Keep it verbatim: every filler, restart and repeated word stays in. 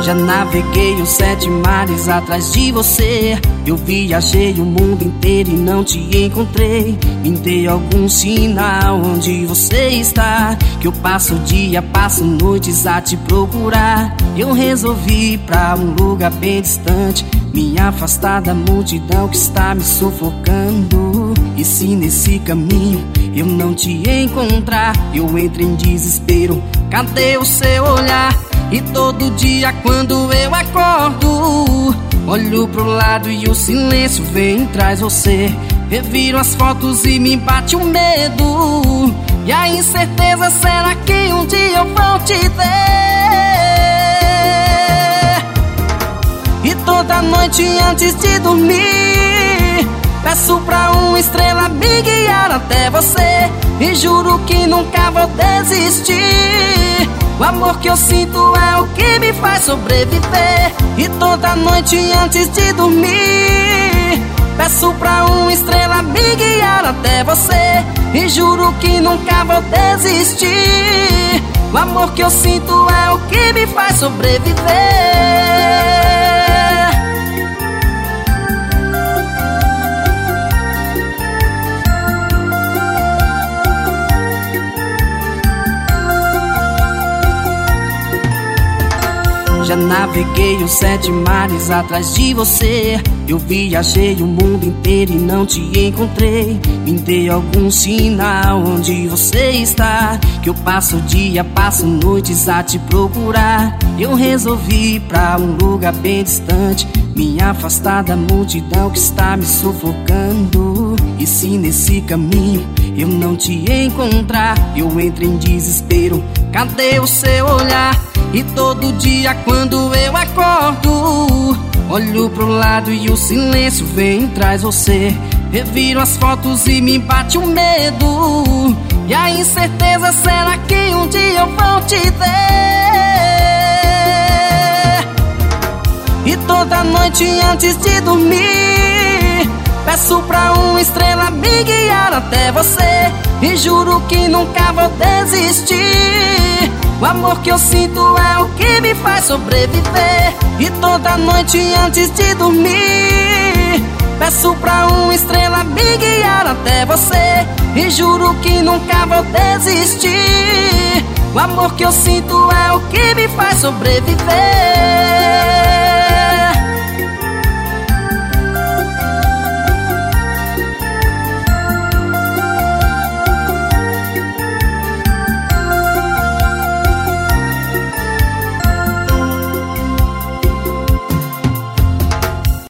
Já naveguei os sete mares atrás de você. Eu viajei o mundo inteiro e não te encontrei. Me dê algum sinal onde você está, que eu passo dia, passo noites a te procurar. Eu resolvi ir pra um lugar bem distante, me afastar da multidão que está me sufocando. E se nesse caminho eu não te encontrar, eu entro em desespero. Cadê o seu olhar? E todo dia quando eu acordo, olho pro lado e o silêncio vem e traz você. Reviro as fotos e me bate o medo, e a incerteza, será que um dia eu vou te ver? E toda noite antes de dormir, peço pra uma estrela me guiar até você, e juro que nunca vou desistir. O amor que eu sinto é o que me faz sobreviver. E toda noite antes de dormir, peço pra uma estrela me guiar até você, e juro que nunca vou desistir. O amor que eu sinto é o que me faz sobreviver. Já naveguei os sete mares atrás de você. Eu viajei o mundo inteiro e não te encontrei. Me dê algum sinal onde você está, que eu passo dia, passo noites a te procurar. Eu resolvi ir pra um lugar bem distante, me afastar da multidão que está me sufocando. E se nesse caminho eu não te encontrar, eu entro em desespero. Cadê o seu olhar? E todo dia quando eu acordo, olho pro lado e o silêncio vem e traz você. Reviro as fotos e me bate o medo, e a incerteza, será que um dia eu vou te ver? E toda noite antes de dormir, peço pra uma estrela me guiar até você, e juro que nunca vou desistir. O amor que eu sinto é o que me faz sobreviver. E toda noite antes de dormir, peço pra uma estrela me guiar até você, e juro que nunca vou desistir. O amor que eu sinto é o que me faz sobreviver.